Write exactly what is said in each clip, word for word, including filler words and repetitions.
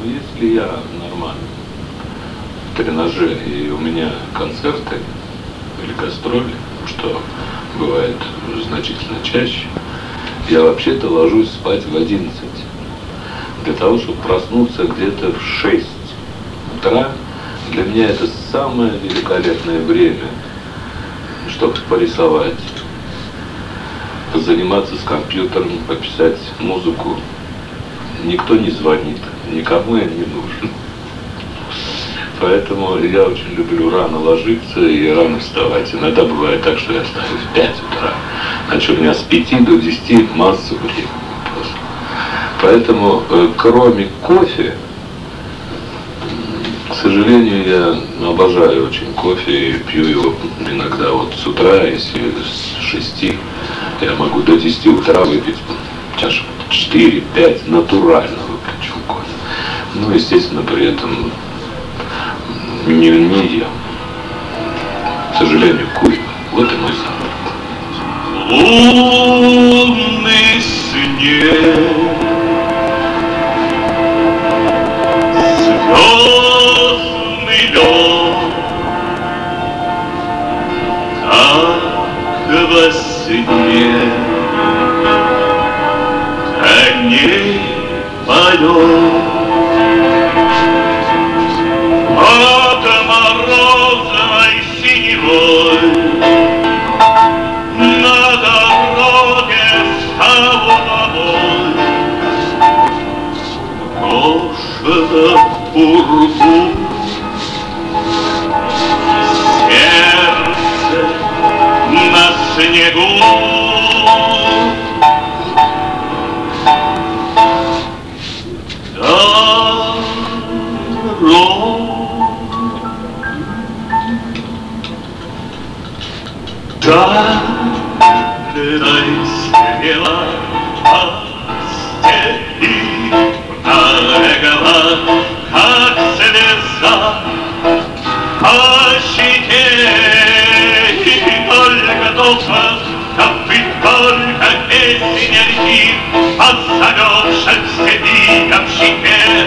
если я нормально в тренаже и у меня концерты или гастроли, что бывает значительно чаще, я вообще-то ложусь спать в одиннадцать. Для того, чтобы проснуться где-то в шесть утра, для меня это самое великолепное время, чтобы порисовать, позаниматься с компьютером, пописать музыку. Никто не звонит, никому я не нужен. Поэтому я очень люблю рано ложиться и рано вставать. Иногда бывает так, что я встаю в пять утра. Значит, у меня с пяти до десяти масса времени. Поэтому, кроме кофе, к сожалению, я обожаю очень кофе и пью его иногда вот с утра, если с шести, я могу до десяти утра выпить чашек четыре-пять натурально выпить кофе. Ну, естественно, при этом не, не ем. К сожалению, курю. Вот и мой завтрак. Лунный снег, звездный лед, как во сне коней полет. Под морозной синевой на дороге стал домой брошена пурпур. Сердце на снегу Дальной стрела по степи пролегла, как слеза по щеке, и только дома копыт, только песня летит по замерзшей степи ковчеге.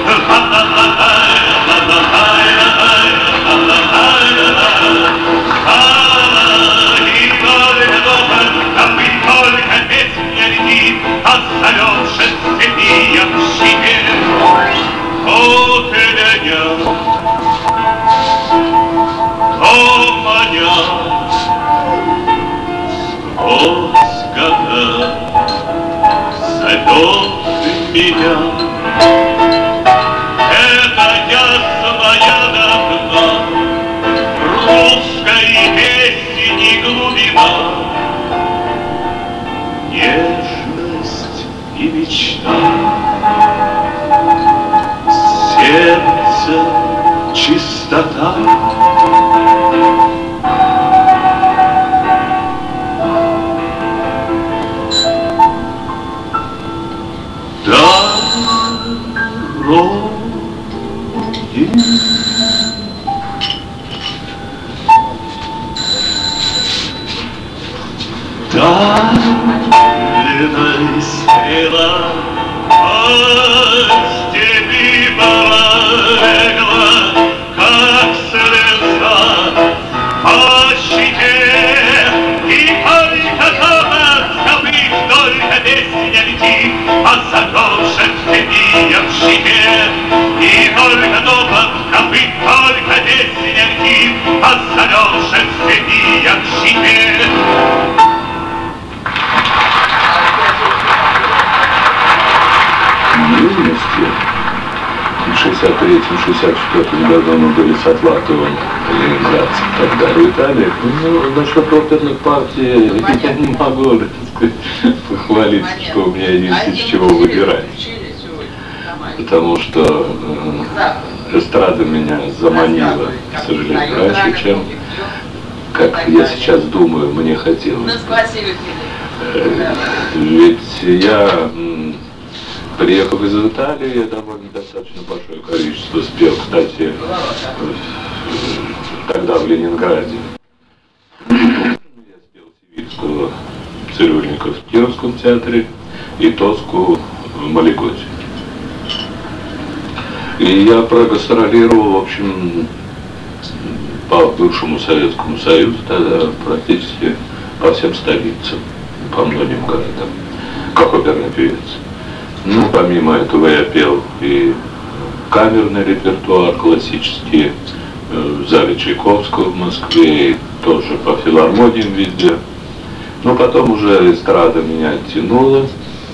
Замерзшей степи общине, то меня, то маня, сквозь года зовет меня. Это ясная давно русской песни глубина, нежность и мечта, сердце чистота. Дороги дальной стрела по степи пролегла, как слеза по щеке, и только дома копыт, только песня летит по замерзшей степи общине, и только дома копыт, только песня летит по замерзшей степи общине. В шестьдесят третьем — шестьдесят четвёртом году мы были с Атлатовым, ленинградцем тогда в Италии. Ну, насчет оперных партий я не могу, так сказать, похвалиться, что у меня есть из чего выбирать. Потому что э, эстрада меня заманила, к сожалению, раньше, чем, как я сейчас думаю, мне хотелось. Э, ведь я... Приехав из Италии, я довольно достаточно большое количество спел, кстати, тогда в Ленинграде. Я спел Сивильского цирюльника в Кировском театре и Тоску в Малиготе. И я прогастролировал, в общем, по бывшему Советскому Союзу тогда практически по всем столицам, по многим городам, как оперный певец. Ну, помимо этого я пел и камерный репертуар классический, в зале Чайковского в Москве, и тоже по филармониям везде. Но потом уже эстрада меня оттянула,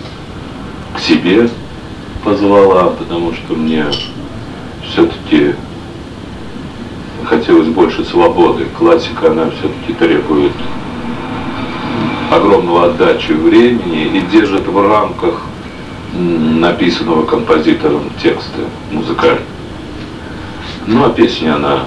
к себе позвала, потому что мне все-таки хотелось больше свободы. Классика, она все-таки требует огромного отдачи времени и держит в рамках написанного композитором текста музыкального. Ну а песня, она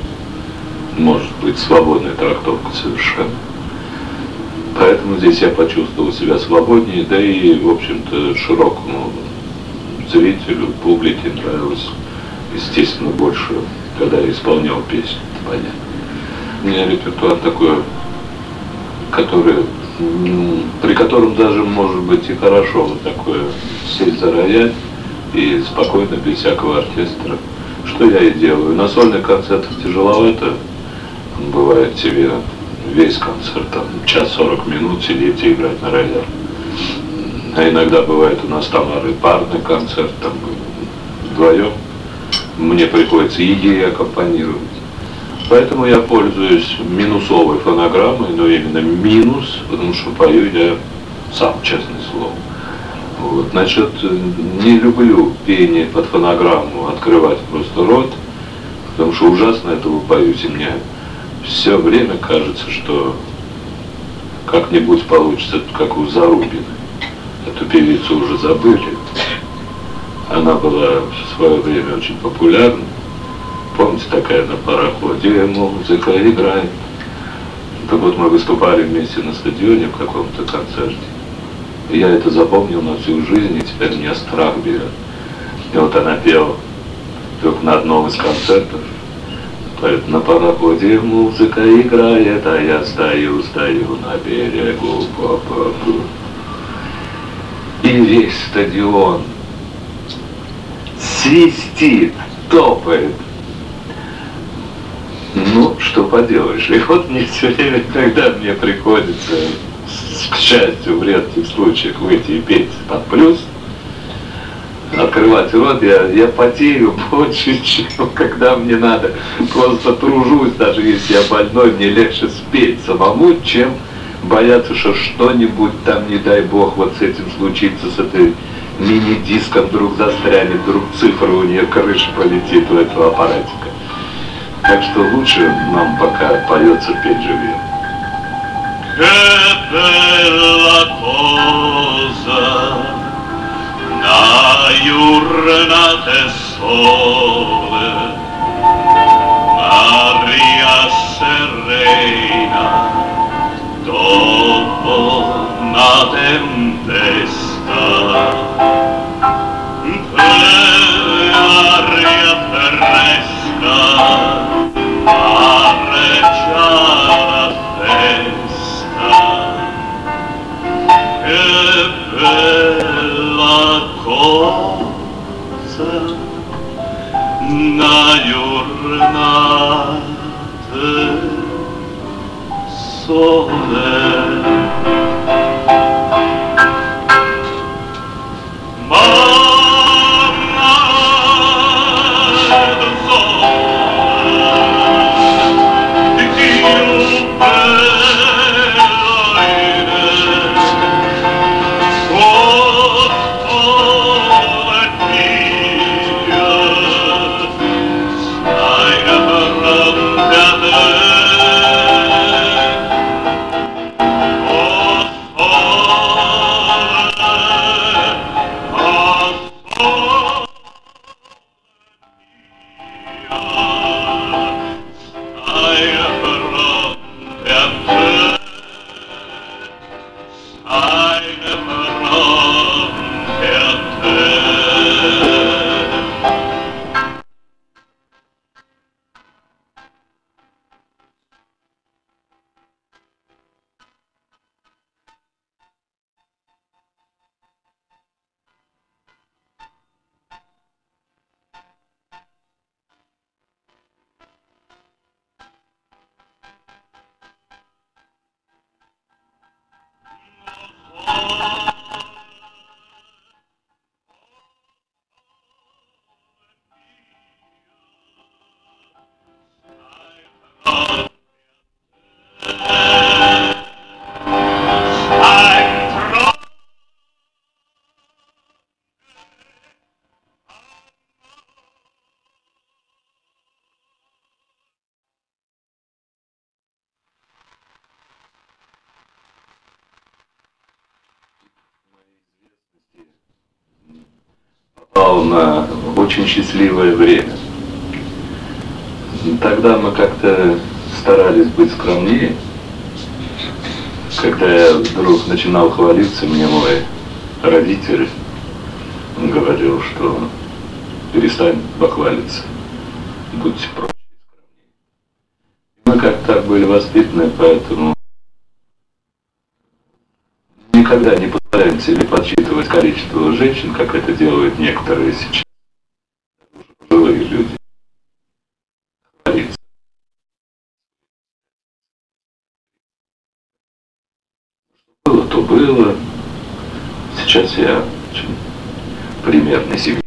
может быть свободной трактовкой совершенно. Поэтому здесь я почувствовал себя свободнее, да и, в общем-то, широкому зрителю, публике нравилось, естественно, больше, когда я исполнял песню, это понятно. У меня репертуар такой, который, при котором даже, может быть, и хорошо вот такое сесть за рояль и спокойно, без всякого оркестра, что я и делаю. На сольных концертах тяжеловато бывает тебе весь концерт, там, час сорок минут сидеть и играть на рояле. А иногда бывает у нас там парный концерт, там вдвоем. Мне приходится и ей аккомпанировать. Поэтому я пользуюсь минусовой фонограммой, но именно минус, потому что пою я сам, честное слово. Вот. Насчет, не люблю пение под фонограмму, открывать просто рот, потому что ужасно этого боюсь, и мне все время кажется, что как-нибудь получится, как у Зарубиной. Эту певицу уже забыли. Она была в свое время очень популярна. Помните, такая на пароходе музыка играет. Так вот мы выступали вместе на стадионе в каком-то концерте. И я это запомнил на всю жизнь, и теперь меня страх берет. И вот она пела вдруг на одном из концертов. Говорит, на пароходе музыка играет, а я стою, стою на берегу. Па-па-пу. И весь стадион свистит, топает. Ну, что поделаешь. И вот мне все время, когда мне приходится, к счастью, в редких случаях выйти и петь под плюс, открывать рот, я, я потею больше, чем когда мне надо. Просто тружусь, даже если я больной, мне легче спеть самому, чем бояться, что что-нибудь там, не дай бог, вот с этим случится, с этой мини-диском вдруг застрянет, вдруг цифра у нее крыша полетит у этого аппаратика. Так что лучше нам пока поется петь живьем. Che bella cosa, una giornata sole, Maria serena, dopo una tempesta, per aria fresca, arreggia la festa. Che bella cosa, una giornata sole. попал на очень счастливое время. Тогда мы как-то старались быть скромнее. Когда я вдруг начинал хвалиться, мне мой родитель говорил, что перестань похвалиться, будьте проще и скромнее. Мы как-то так были воспитаны, поэтому никогда не позволяем себе подсчитывать количество женщин, как это делают некоторые сейчас, пожилые люди. Хвалиться. Было, то было. Сейчас я очень примерный семьянин.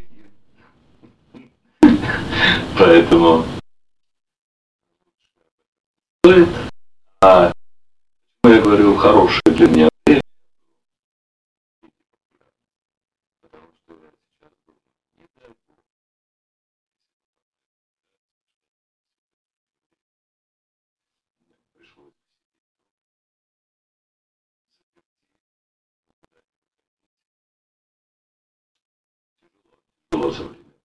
Поэтому стоит. А я говорю, хорошее для меня время. Потому что я сейчас не дай Бог. Пришлось тяжело со временем.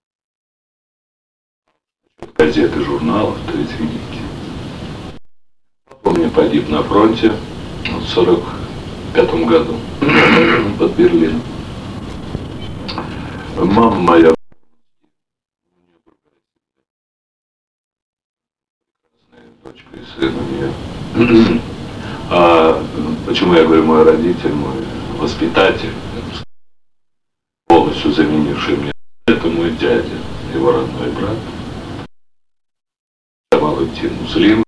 Газеты, журналов, то извините. Помню, погиб на фронте в сорок пятом году под Берлином. Мама моя, дочка и сын у нее. А почему я говорю мой родитель, мой воспитатель, полностью заменивший меня, это мой дядя, его родной брат. Джамалуддин Муслим.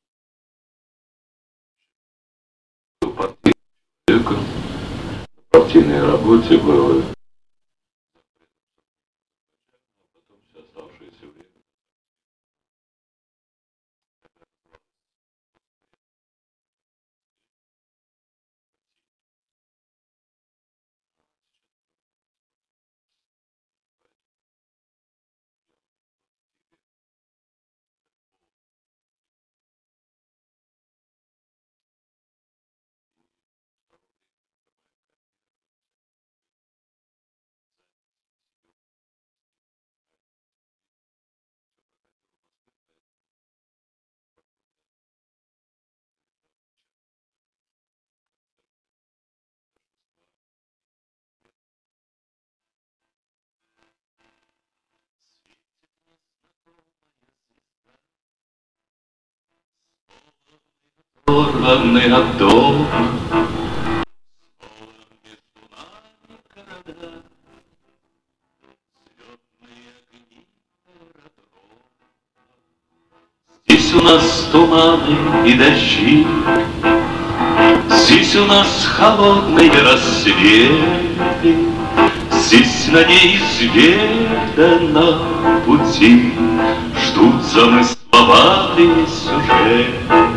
Был партийным человеком, на партийной работе был. Потом все оставшееся время. Оторваны от дома, между нами города, взлетные огни аэродрома. Здесь у нас туманы и дожди, здесь у нас холодные рассветы, здесь на неизведанном пути ждут замысловатые сюжеты.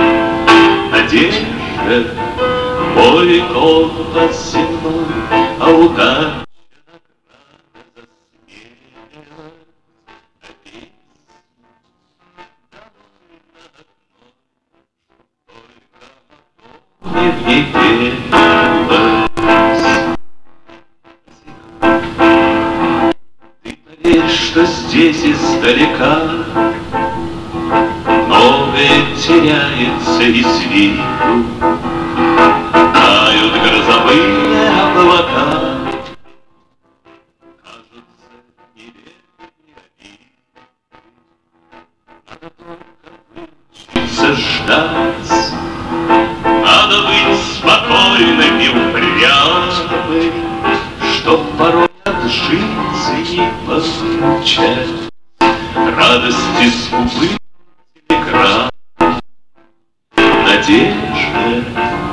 Надежда, мой компас земной, а удача награда за смерть. А песня довольно одной, только в ней пелась. Ты поверь, что здесь издалека многое теряется из виду, тают грозовые облака, кажется, неверные обиды. Надо только выучиться ждать, надо быть спокойным и упрямым, чтоб порой от жизни получать радости скупы. Надежда,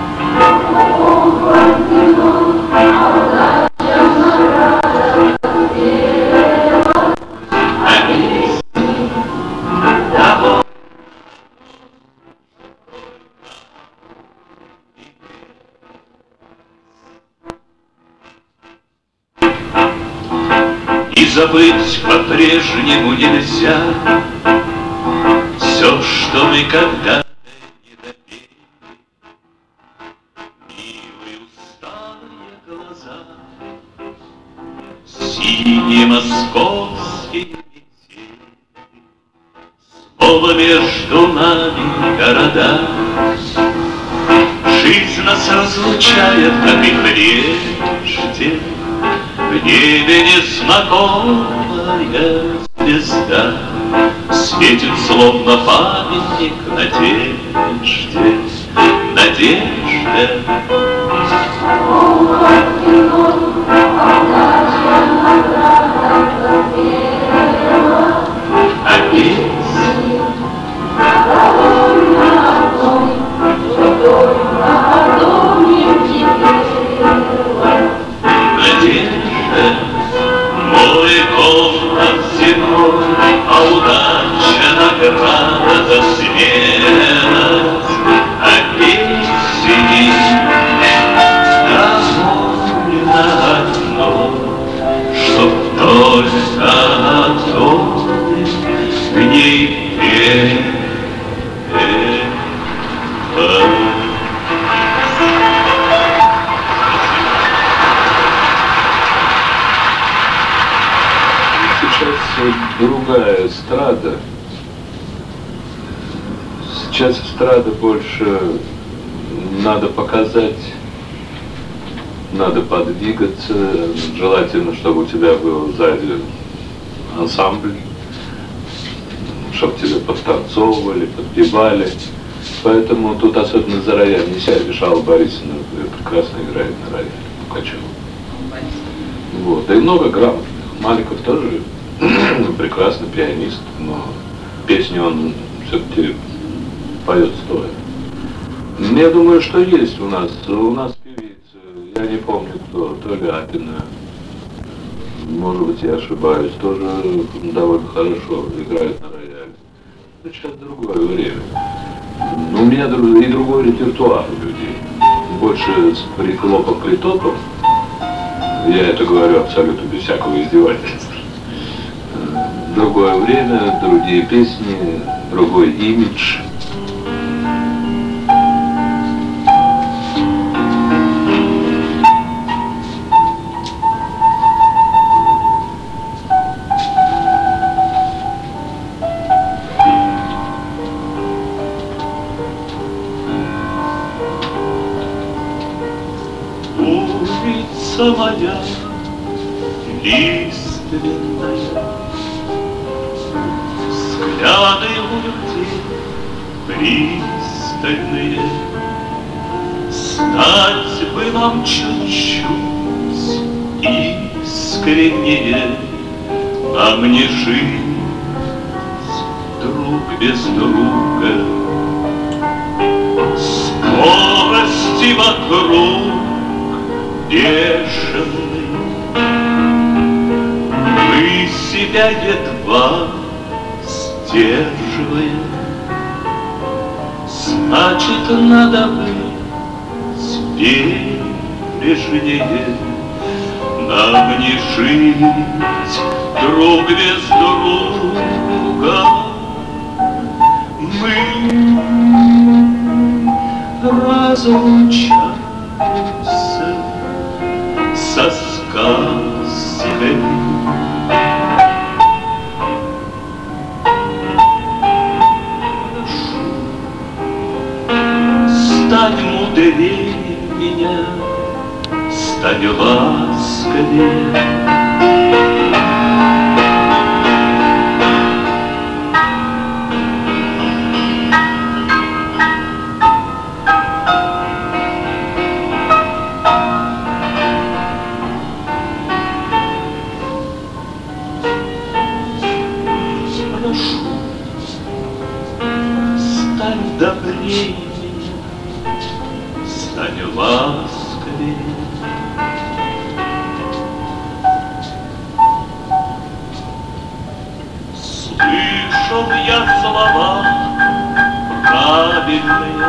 и забыть по-прежнему нельзя все, что мы когда синие московские метели. Снова между нами города, жизнь нас разлучает, как и прежде. В небе незнакомая звезда светит, словно памятник надежде, надежде. А песня надежда, мой город зимой, а удача награда за смерть. А песни довольно одно, чтоб только одно в ней петь. Сейчас другая эстрада. Сейчас эстрада больше надо показать, надо подвигаться. Желательно, чтобы у тебя был сзади ансамбль, чтобы тебя подтанцовывали, подпевали. Поэтому тут особенно за рояль не сядешь. Алла Борисовна прекрасно играет на рояле, Пукачева. Вот. Да и много грамотных. Маликов тоже прекрасный пианист, но песни он все-таки поет стоя. Я думаю, что есть у нас. У нас певица, я не помню кто, то ли Апина, может быть, я ошибаюсь, тоже довольно хорошо играет на рояле. Но сейчас другое время. У меня и другой репертуар у людей. Больше с прихлопом-притопом. Я это говорю абсолютно без всякого издевательства. Другое время, другие песни, другой имидж. Улица моя лиственная, взгляды у людей пристальные. Стать бы нам чуть-чуть искреннее, нам не жить друг без друга. Скорости вокруг бешеный, мы себя едва сдерживаем. Значит, надо быть бережнее, нам не жить друг без друга. Мы разлучаемся со сказкой. Стань мудрее меня, стань ласковее. Стань добрее меня, стань ласковее. Слышал я слова правильные,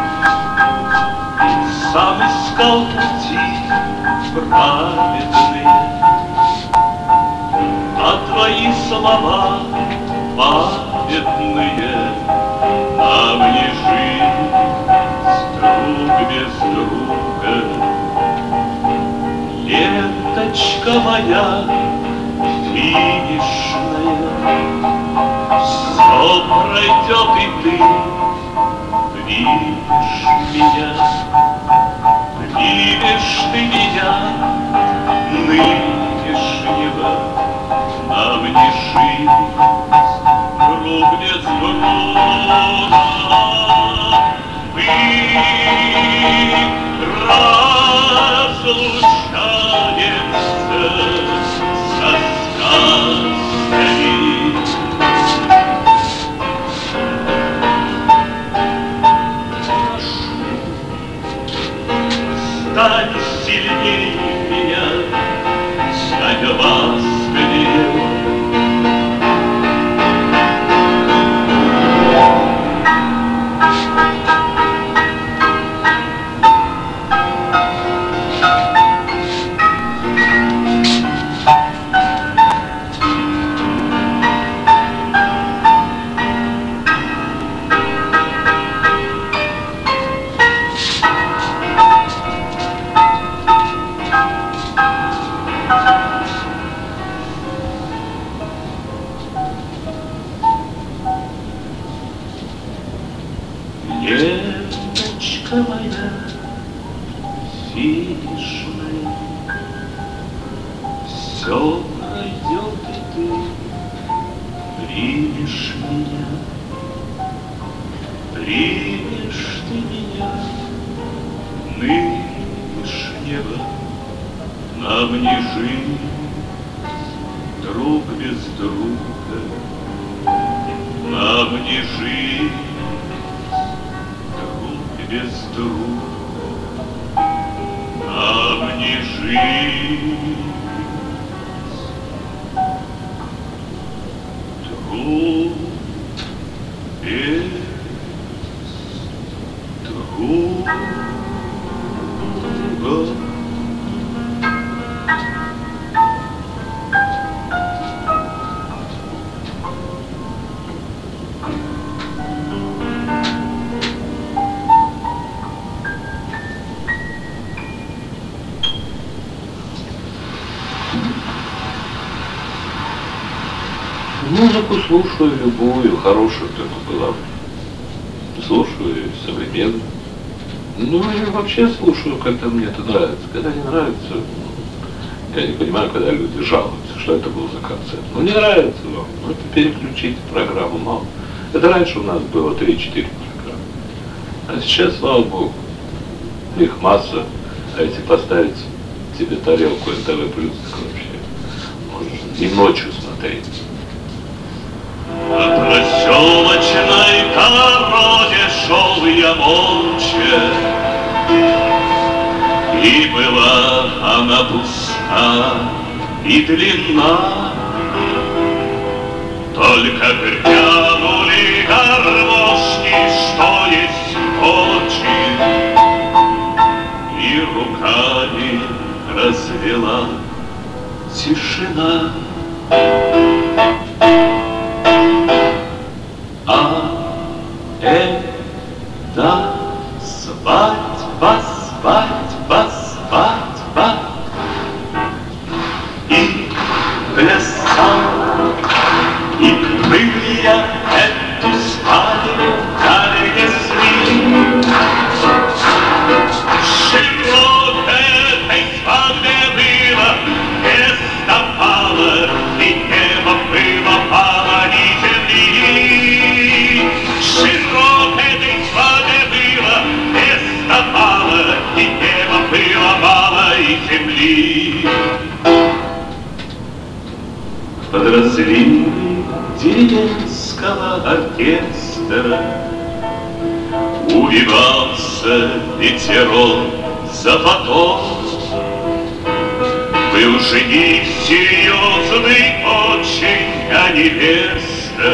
сам искал пути праведные, а твои слова памятные, нам не жить друг без друга. Ленточка моя финишная. Все пройдет, и ты примешь меня, примешь ты меня, нынешнего нам не жить. Круг без груда мы разлучаемся со сказками. Стань сильнее меня, стань ласковее. Ленточка моя финишная, все пройдет, и ты примешь меня, примешь ты меня, нынешнего нам не жить, друг без друга нам не жить. Без друга нам не жить. Друг без друга. Музыку слушаю любую, хорошую только была. Слушаю современную. Ну и вообще слушаю, когда мне это нравится. Когда не нравится, я не понимаю, когда люди жалуются, что это был за концерт. Ну не нравится вам, ну это переключите программу мало. Это раньше у нас было три-четыре программы. А сейчас, слава богу, их масса. А если поставить тебе тарелку эн тэ вэ плюс, так вообще можно и ночью смотреть. По проселочной дороге шел я молча, и была она пуста и длинна. Только грянули гармошки, что есть мочи, и руками развела тишина. А это свадьба, свадьба, свадьба, и плясал, и крылья эту свадьбу дали несли. Широко этой свадьбе было, место пало, и небо было пало, и земли. Широко этой свадьбе было, место пало, и небо было пало, и земли. Под разливы деревенского оркестра увивался ветерок за поток. Был жених серьезный очень, а невеста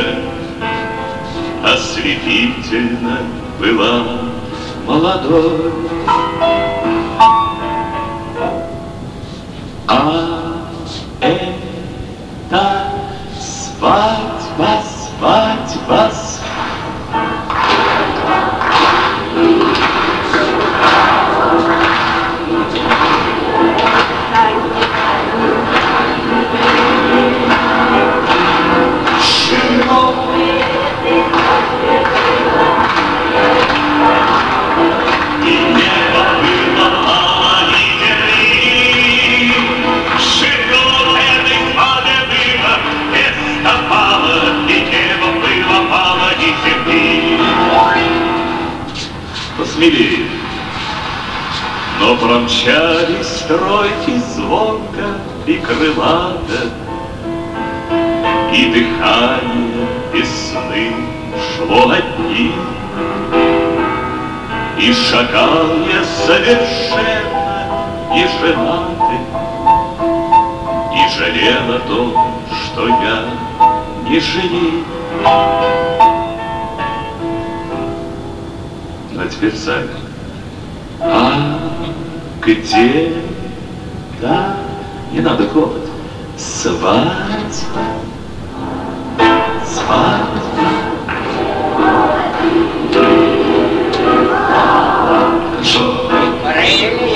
ослепительно была молодой. А это свадьба, свадьба, свадьба. Мчались стройки звонко и крылато, и дыхание весны шло одним, и шагал я совершенно не женатый, и жалел о том, что я не жених. Ну а теперь сами. А где, да, не надо хлопать, свадьба, свадьба. Хорошо.